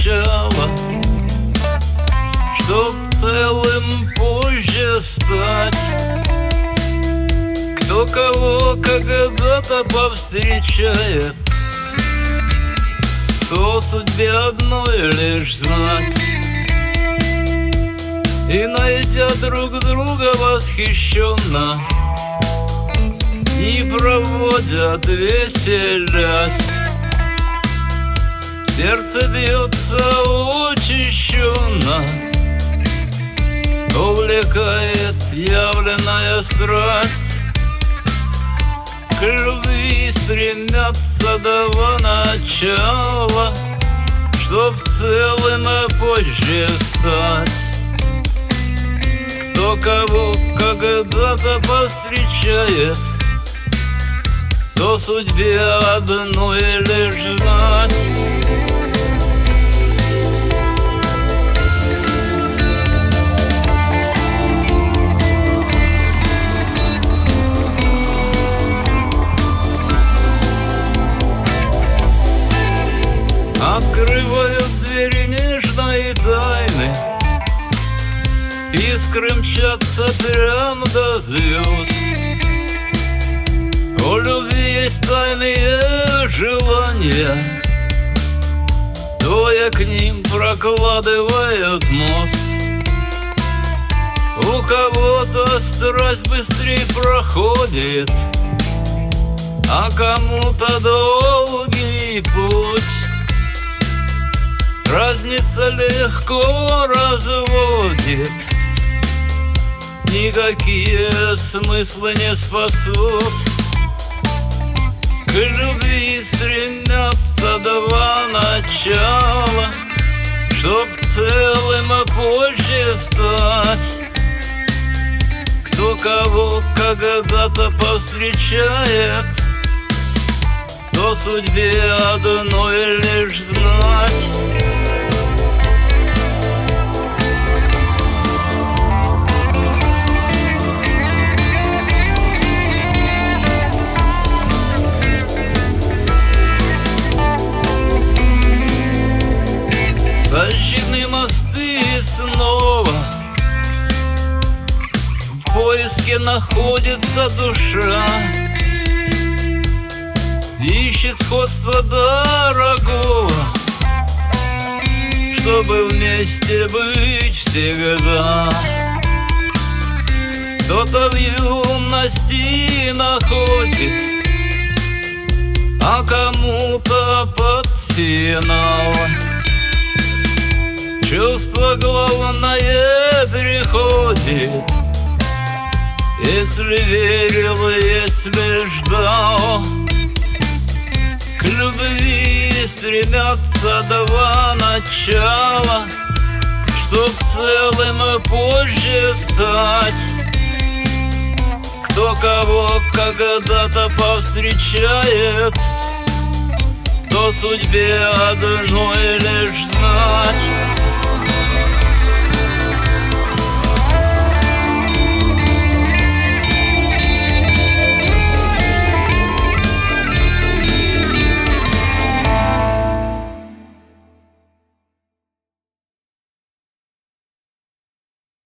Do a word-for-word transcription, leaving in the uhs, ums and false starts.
начало, чтоб целым позже стать. Кто кого когда-то повстречает, то судьбе одной лишь знать. И найдя друг друга восхищенно, дни проводят веселясь. Сердце бьется учащенно, увлекает явленная страсть. К любви стремятся до начала, чтоб целым позже стать. Кто кого когда-то повстречает, то судьбе одной лишь знать. Открывают двери нежной тайны, искры мчатся прям до звезд. У любви есть тайные желания, двое к ним прокладывают мост. У кого-то страсть быстрее проходит, а кому-то долгий путь. Разница легко разводит, никакие смыслы не спасут. К любви стремятся два начала, чтоб целым позже стать. Кто кого когда-то повстречает, то судьбе одной лишь знать. Сожжены мосты и снова в поиске находится душа, ищет сходства дорогого, чтобы вместе быть всегда. Кто-то в юности находит, а кому-то под финал. Чувство главное приходит, если верил, если ждал. К любви стремятся два начала, чтоб целым позже стать. Кто кого когда-то повстречает, то судьбе одной лишь знать.